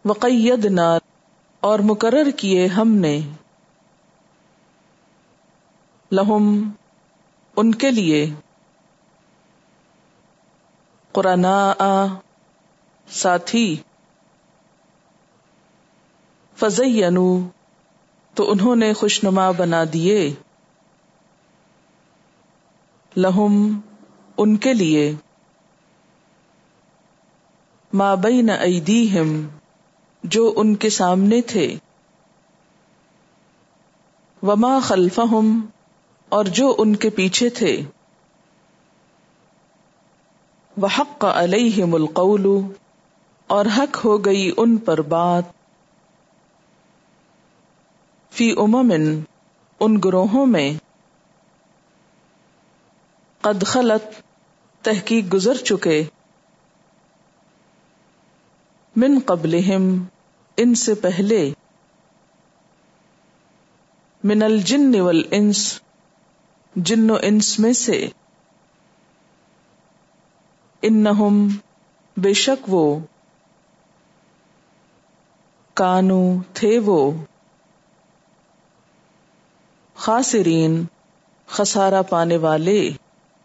وقیدنا اور مقرر کیے ہم نے، لہم ان کے لیے، قرناء ساتھی، فزینوا تو انہوں نے خوشنما بنا دیے، لہم ان کے لیے، ما بین ایدیہم جو ان کے سامنے تھے، وما خلفہم اور جو ان کے پیچھے تھے، وحق علیہم القول اور حق ہو گئی ان پر بات، فی امم ان گروہوں میں، قد خلت تحقیق گزر چکے، من قبلہم ان سے پہلے، من الجن والانس جن و انس میں سے، انہم بے شک وہ، کانو تھے وہ، خاسرین خسارہ پانے والے،